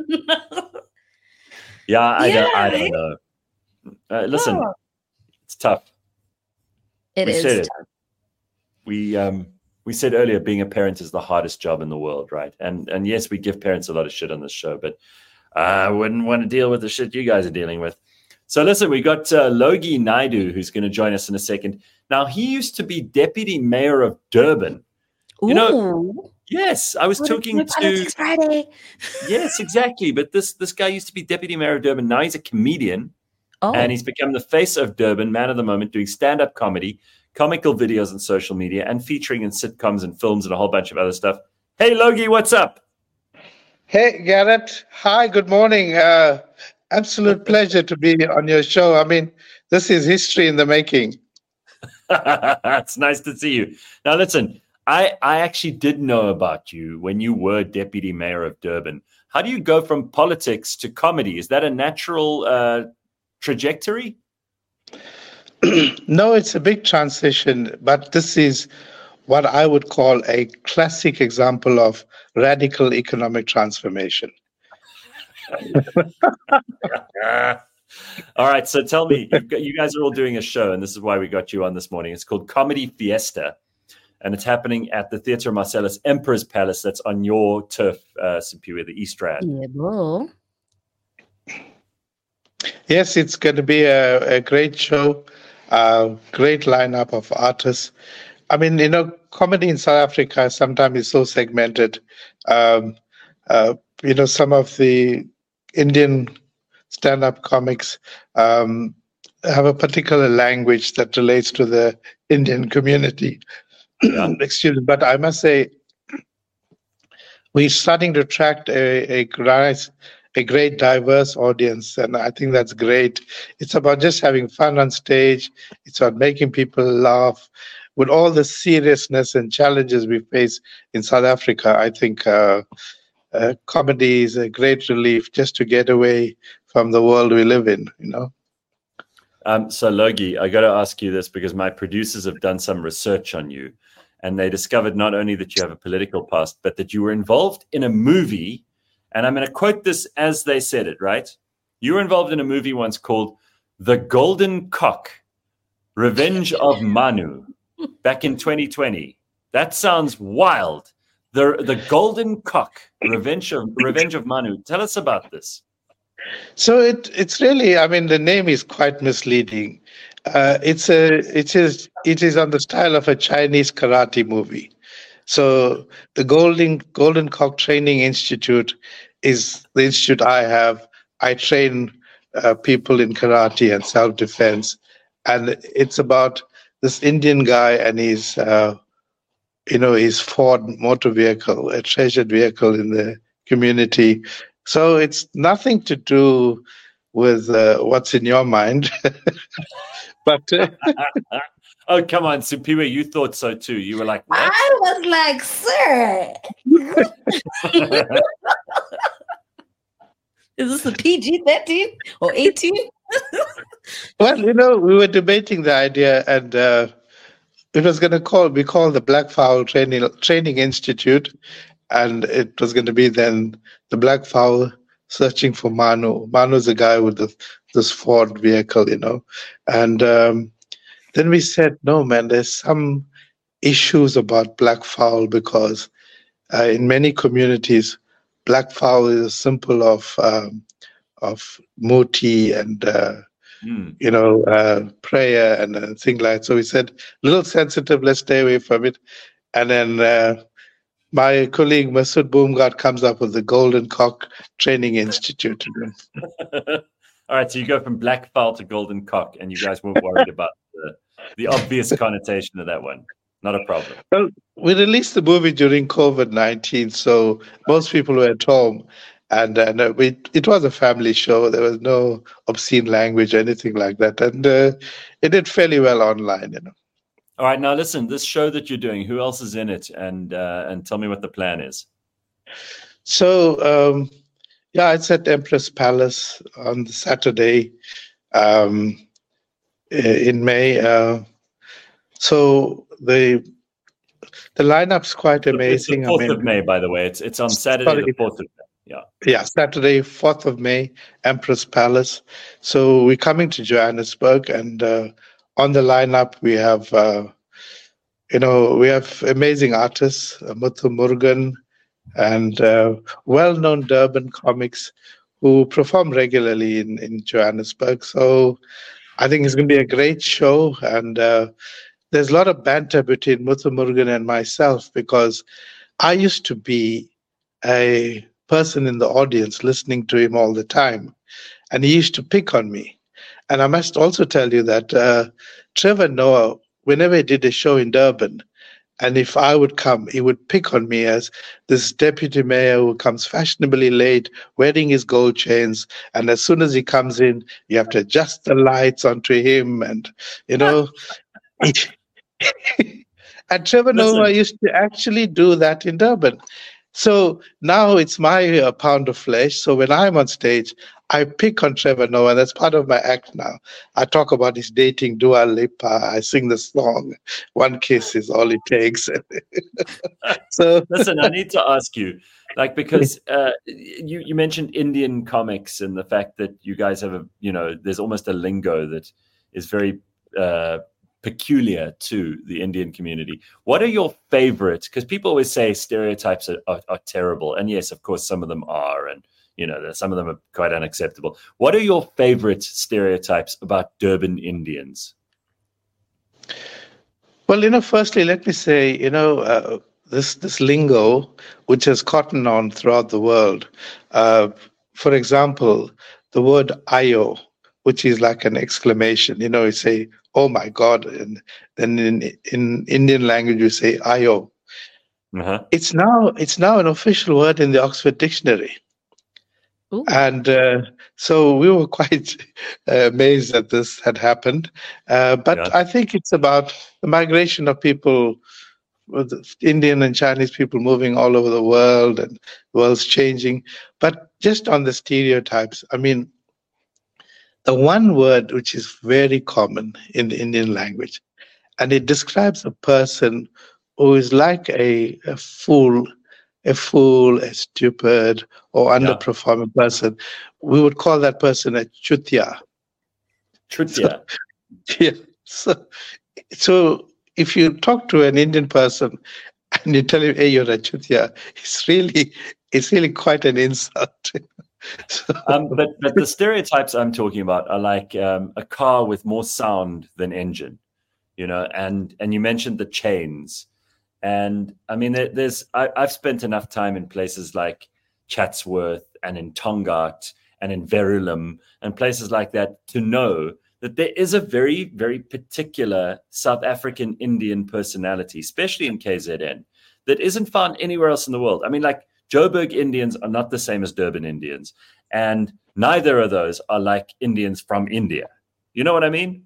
yeah, I, Yeah, don't, I right? don't know. Uh, listen, Oh, it's tough. it we is said it. tough. We um we said earlier, being a parent is the hardest job in the world, right? And and yes, we give parents a lot of shit on this show, but I wouldn't want to deal with the shit you guys are dealing with. So listen, we got uh, Logie Naidu, who's going to join us in a second. Now, he used to be deputy mayor of Durban. Ooh. You know, yes, I was What talking a to Politics Friday. yes, exactly. But this this guy used to be deputy mayor of Durban. Now he's a comedian, Oh, and he's become the face of Durban, man of the moment, doing stand-up comedy, comical videos on social media, and featuring in sitcoms and films and a whole bunch of other stuff. Hey, Logie, what's up? Hey, Garrett. Hi, good morning. Uh, absolute pleasure to be on your show. I mean, this is history in the making. It's nice to see you. Now, listen, I, I actually did know about you when you were deputy mayor of Durban. How do you go from politics to comedy? Is that a natural uh, trajectory? No, it's a big transition, but this is what I would call a classic example of radical economic transformation. All right, so tell me, you've got, you guys are all doing a show, and this is why we got you on this morning. It's called Comedy Fiesta, and it's happening at the Theatre Marcellus Emperor's Palace. That's on your turf, uh, Simpiwe, the East Rand. yeah, bro. Yes, it's going to be a, a great show, a great lineup of artists. I mean, you know, comedy in South Africa sometimes is so segmented. Um, uh, you know, some of the Indian stand-up comics um, have a particular language that relates to the Indian community. Yeah. Excuse me, but I must say, we're starting to attract a, a, nice, a great diverse audience, and I think that's great. It's about just having fun on stage. It's about making people laugh. With all the seriousness and challenges we face in South Africa, I think uh, uh, comedy is a great relief just to get away from the world we live in, you know. Um, so, Logie, I got to ask you this because my producers have done some research on you, and they discovered not only that you have a political past, but that you were involved in a movie. And I'm going to quote this as they said it, right? You were involved in a movie once called The Golden Cock, Revenge of Manu, back in twenty twenty. That sounds wild. The The Golden Cock, Revenge of Revenge of Manu. Tell us about this. So it it's really, I mean, the name is quite misleading. Uh, it's a it is it is on the style of a Chinese karate movie. So the Golden Golden Cock Training Institute is the institute I have. I train uh, people in karate and self-defense, and it's about this Indian guy and his, uh, you know, his Ford motor vehicle, a treasured vehicle in the community. So it's nothing to do with uh, what's in your mind. But uh, oh, come on, Simpiwe, you thought so too. You were like, what? I was like, sir. Is this a P G thirteen or eighteen? well, you know, we were debating the idea, and uh, it was going to call be called the Black Fowl Training Training Institute, and it was going to be then the Black Fowl Searching for Manu. Manu's a guy with the, this Ford vehicle, you know, and um, then we said, no, man, there's some issues about black fowl because uh, in many communities, black fowl is a symbol of um, of muti and uh, mm. you know uh, prayer and uh, things like that. So we said, a little sensitive, let's stay away from it. And then uh, my colleague Masood Boomgard comes up with the Golden Cock Training Institute. All right, so you go from black fowl to golden cock, and you guys weren't worried about the, the obvious connotation of that one. Not a problem. Well, we released the movie during COVID nineteen, so most people were at home, and, and we, it was a family show. There was no obscene language or anything like that, and uh, it did fairly well online, you know. All right, now listen, this show that you're doing, who else is in it, and uh, and tell me what the plan is. So um, Yeah, it's at Empress Palace on the Saturday um, in May. Uh, so the the lineup's quite amazing. It's the fourth I mean, of May, by the way. It's it's on Saturday, sorry, the fourth of May. Yeah. Yeah, Saturday, fourth of May, Empress Palace. So we're coming to Johannesburg, and uh, on the lineup we have, uh, you know, we have amazing artists, uh, Muthu Murugan, and uh, well-known Durban comics who perform regularly in, in Johannesburg. So I think it's going to be a great show, and uh, there's a lot of banter between Muthu Murugan and myself because I used to be a person in the audience listening to him all the time, and he used to pick on me. And I must also tell you that uh, Trevor Noah, whenever he did a show in Durban, and if I would come, he would pick on me as this deputy mayor who comes fashionably late, wearing his gold chains. And as soon as he comes in, you have to adjust the lights onto him. And, you know, and Trevor Listen. Noah used to actually do that in Durban. So now it's my uh, pound of flesh. So when I'm on stage, I pick on Trevor Noah. That's part of my act now. I talk about his dating Dua Lipa. I sing the song, "One Kiss Is All It Takes." So listen, I need to ask you, like, because uh, you you mentioned Indian comics and the fact that you guys have a, you know, there's almost a lingo that is very uh, peculiar to the Indian community. What are your favorites? Because people always say stereotypes are, are, are terrible. And yes, of course, some of them are. And, you know, some of them are quite unacceptable. What are your favorite stereotypes about Durban Indians? Well, you know, firstly, let me say, you know, uh, this, this lingo, which has caught on throughout the world. Uh, for example, the word ayo, which is like an exclamation, you know, you say, "Oh my God," and then in in Indian language you say "ayo." Uh-huh. It's now it's now an official word in the Oxford Dictionary. Ooh. And uh, so we were quite uh, amazed that this had happened. Uh, but yeah. I think it's about the migration of people, with Indian and Chinese people moving all over the world, and the world's changing. But just on the stereotypes, I mean, the one word which is very common in the Indian language, and it describes a person who is like a, a fool, a fool, a stupid, or underperforming yeah. person. We would call that person a chutia. Chutia. So, yeah. So, so if you talk to an Indian person and you tell him, "Hey, you're a chutia," it's really, it's really quite an insult. So. Um, but but the stereotypes I'm talking about are like um, a car with more sound than engine, you know. And and you mentioned the chains, and I mean there, there's I, I've spent enough time in places like Chatsworth and in Tongaat and in Verulam and places like that to know that there is a very very particular South African Indian personality, especially in K Z N, that isn't found anywhere else in the world. I mean, like, Joburg Indians are not the same as Durban Indians, and neither of those are like Indians from India. You know what I mean?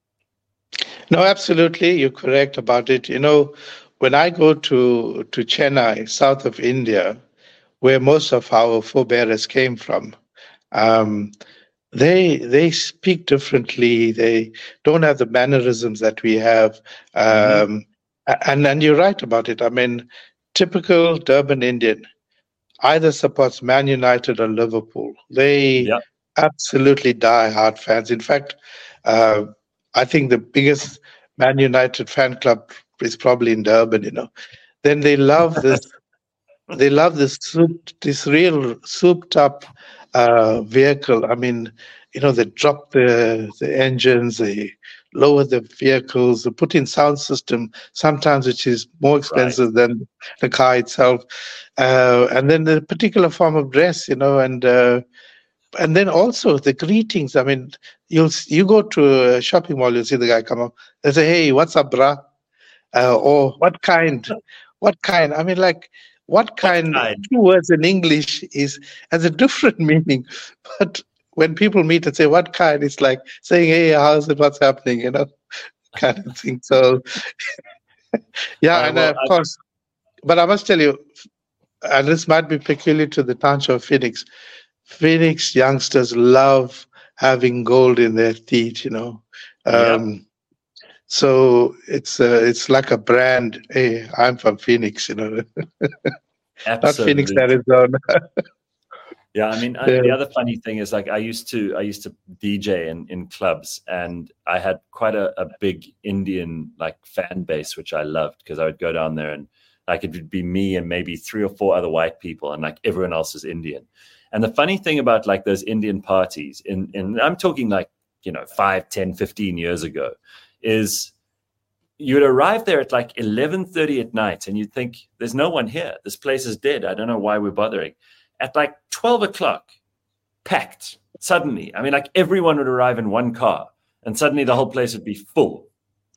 No, absolutely. You're correct about it. You know, when I go to, to Chennai, south of India, where most of our forebears came from, um, they they speak differently. They don't have the mannerisms that we have. Um, mm-hmm. and, and you're right about it. I mean, typical Durban Indian either supports Man United or Liverpool. They yep. absolutely die-hard fans. In fact, uh, I think the biggest Man United fan club is probably in Durban. You know, then they love this. they love this soup, this real souped-up uh, vehicle. I mean, you know, they drop the the engines, they lower the vehicles, they put in sound system sometimes which is more expensive right. than the car itself, uh, and then the particular form of dress, you know, and uh, and then also the greetings. I mean, you'll you go to a shopping mall, you'll see the guy come up, they say, "Hey, what's up, brah?" Uh, or what kind, what kind? I mean, like, what kind? What kind? Two words in English is has a different meaning, but when people meet and say, "What kind?" it's like saying, "Hey, how's it? What's happening?" You know, kind of thing. So, yeah, uh, and well, uh, of I... course, but I must tell you, and this might be peculiar to the township of Phoenix, Phoenix youngsters love having gold in their teeth, you know. Um, yep. So it's uh, it's like a brand. Hey, I'm from Phoenix, you know. Not Phoenix, Arizona. Yeah, I mean, I, yeah. the other funny thing is, like, I used to I used to D J in, in clubs, and I had quite a, a big Indian like fan base, which I loved, because I would go down there and like it would be me and maybe three or four other white people, and like everyone else is Indian. And the funny thing about like those Indian parties, in, in I'm talking like, you know, five, ten, fifteen years ago, is you would arrive there at like eleven thirty at night and you'd think, there's no one here. This place is dead. I don't know why we're bothering. At like twelve o'clock, packed, suddenly. I mean, like everyone would arrive in one car and suddenly the whole place would be full.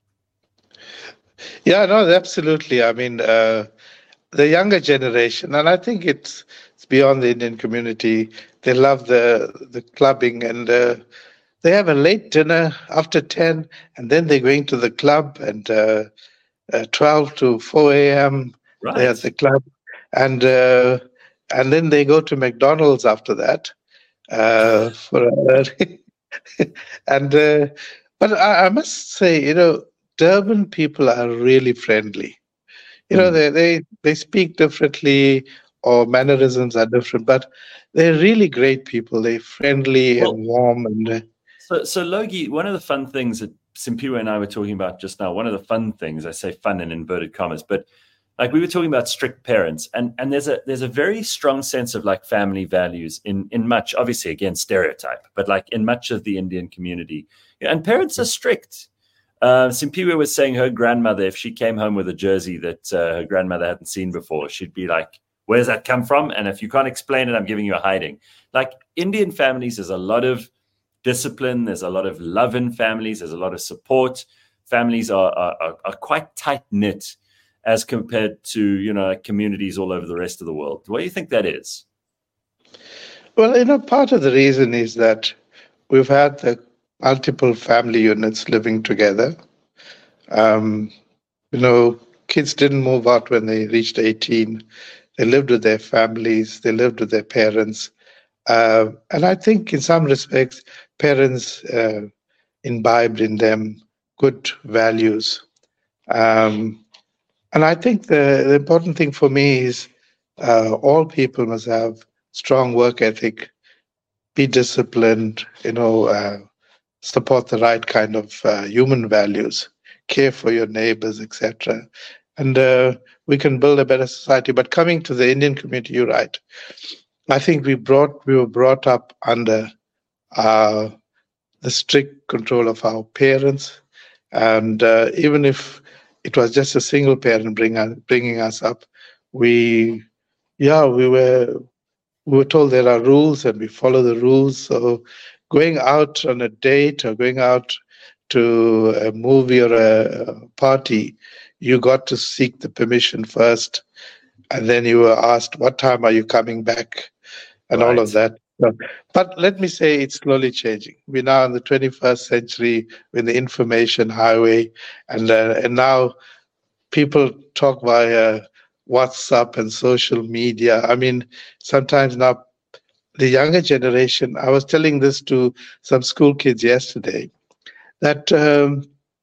Yeah, no, absolutely. I mean, uh, the younger generation, and I think it's, it's beyond the Indian community, they love the, the clubbing, and uh, they have a late dinner after ten, and then they're going to the club, and uh, uh, twelve to four a.m. Right. They're at the club, and uh, and then they go to McDonald's after that. Uh, for uh, and uh, but I, I must say, you know, Durban people are really friendly. You know, mm. they, they they speak differently, or mannerisms are different, but they're really great people. They're friendly well, and warm. And uh, so, so Logie, one of the fun things that Simpiwe and I were talking about just now, one of the fun things, I say fun in inverted commas, but like we were talking about strict parents, and and there's a there's a very strong sense of like family values in in much, obviously again stereotype, but like in much of the Indian community, and parents are strict. Uh, Simpiwe was saying her grandmother, if she came home with a jersey that uh, her grandmother hadn't seen before, she'd be like, where's that come from? And if you can't explain it, I'm giving you a hiding. Like Indian families, there's a lot of discipline. There's a lot of love in families. There's a lot of support. Families are, are, are quite tight-knit as compared to, you know, communities all over the rest of the world. What do you think that is? Well, you know, part of the reason is that we've had the multiple family units living together. Um, you know, kids didn't move out when they reached eighteen. They lived with their families. They lived with their parents. Uh, and I think in some respects, parents uh, imbibed in them good values. Um, and I think the, the important thing for me is uh, all people must have strong work ethic, be disciplined, you know, uh, support the right kind of uh, human values, care for your neighbors, et cetera. And uh, we can build a better society. But coming to the Indian community, you're right. I think we brought we were brought up under uh, the strict control of our parents, and uh, even if it was just a single parent bring us, bringing us up, we, yeah, we were we were told there are rules and we follow the rules. So going out on a date or going out to a movie or a party, you got to seek the permission first, and then you were asked, what time are you coming back, and right. all of that. So, but let me say it's slowly changing. We're now in the twenty-first century with the information highway, and uh, and now people talk via WhatsApp and social media. I mean, sometimes now the younger generation, I was telling this to some school kids yesterday, that um,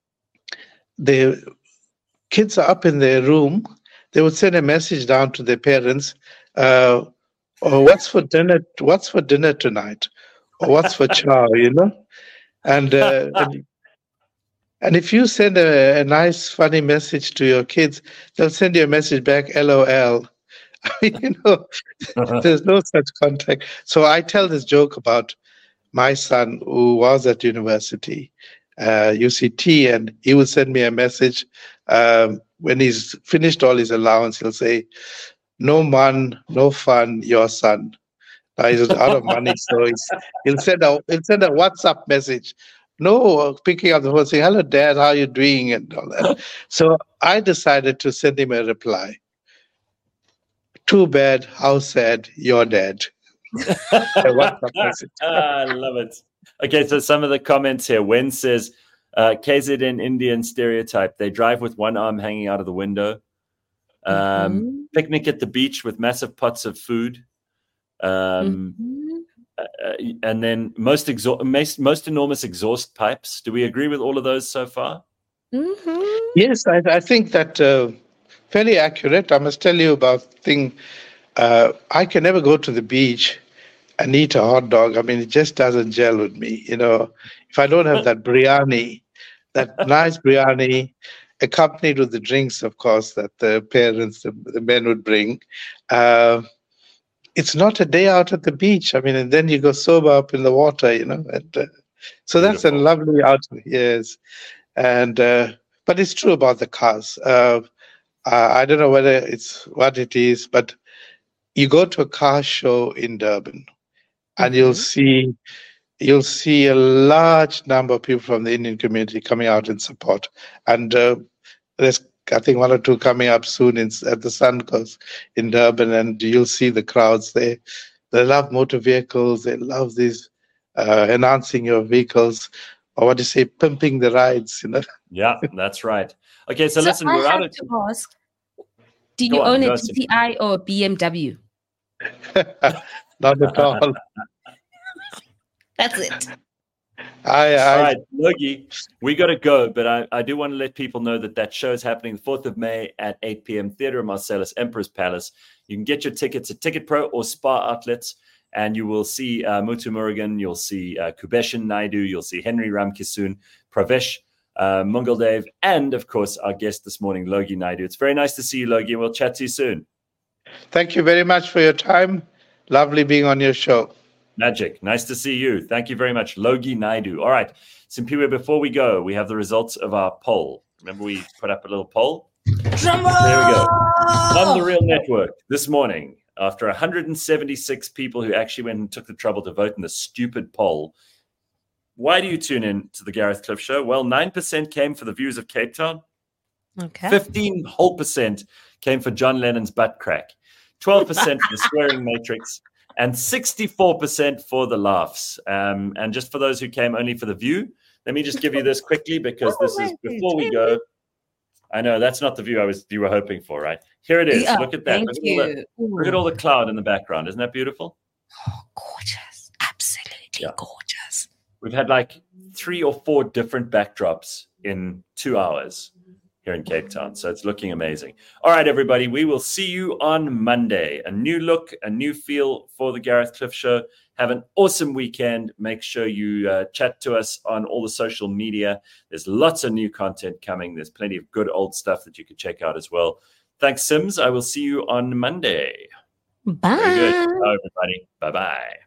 the kids are up in their room, they would send a message down to their parents, uh, or what's for dinner, what's for dinner tonight? Or what's for chow, you know? And, uh, and and if you send a, a nice, funny message to your kids, they'll send you a message back, L O L. I mean, you know, there's no such contact. So I tell this joke about my son who was at university, uh, U C T, and he would send me a message. Um, when he's finished all his allowance, he'll say, no man, no fun, your son. Now he's out of money, so he's, he'll, send a, he'll send a WhatsApp message. No, picking up the phone saying, hello, Dad, how are you doing? And all that. So I decided to send him a reply. Too bad, how sad, you're dead. I love it. Okay, so some of the comments here. Wen says, uh, K Z N Indian stereotype. They drive with one arm hanging out of the window. Um, mm-hmm. Picnic at the beach with massive pots of food. Um, mm-hmm. Uh, and then most, exha- most most enormous exhaust pipes. Do we agree with all of those so far? Mm-hmm. Yes, I, I think that uh, fairly accurate. I must tell you about thing. Uh, I can never go to the beach and eat a hot dog. I mean, it just doesn't gel with me. You know, if I don't have that biryani, that nice biryani, accompanied with the drinks, of course, that the parents, the, the men would bring. Uh, it's not a day out at the beach. I mean, and then you go sober up in the water, you know. And, uh, so Beautiful. That's a lovely outing, yes. And uh, but it's true about the cars. Uh, I don't know whether it's what it is, but you go to a car show in Durban, and mm-hmm. you'll see you'll see a large number of people from the Indian community coming out in support. And uh, there's, I think, one or two coming up soon in, at the Suncoast in Durban, and you'll see the crowds. They they love motor vehicles. They love these uh, enhancing your vehicles, or what do you say, pimping the rides. You know. Yeah, that's right. Okay, so, so listen, I we're out of. To ask, do you on, own a G T I or a B M W? Not at all. That's it. I, I, All right, Logie, we got to go, but I, I do want to let people know that that show is happening the fourth of May at eight p.m. Theatre of Marcellus, Emperor's Palace. You can get your tickets at Ticket Pro or Spa outlets, and you will see uh, Muthu Murugan, you'll see uh, Kubeshan Naidu, you'll see Henry Ramkisoon, Pravesh uh, Mungaldev, and, of course, our guest this morning, Logie Naidu. It's very nice to see you, Logie. We'll chat to you soon. Thank you very much for your time. Lovely being on your show. Magic. Nice to see you. Thank you very much, Logie Naidu. All right, Simpiwe, before we go, we have the results of our poll. Remember we put up a little poll? There we go. On the Real Network this morning, after one hundred seventy-six people who actually went and took the trouble to vote in the stupid poll, why do you tune in to the Gareth Cliff Show? Well, nine percent came for the views of Cape Town. Okay. fifteen whole percent came for John Lennon's butt crack. twelve percent for the swearing matrix. And sixty-four percent for the laughs. Um, and just for those who came only for the view, let me just give you this quickly because this is before we go. I know that's not the view I was you were hoping for, right? Here it is. Yeah, look at that. Look at, the, look at all the cloud in the background. Isn't that beautiful? Oh, gorgeous. Absolutely yeah. gorgeous. We've had like three or four different backdrops in two hours here in Cape Town. So it's looking amazing. All right, everybody, we will see you on Monday. A new look, a new feel for the Gareth Cliff Show. Have an awesome weekend. Make sure you uh, chat to us on all the social media. There's lots of new content coming. There's plenty of good old stuff that you can check out as well. Thanks, Sims. I will see you on Monday. Bye. Very good. Bye, everybody. Bye-bye.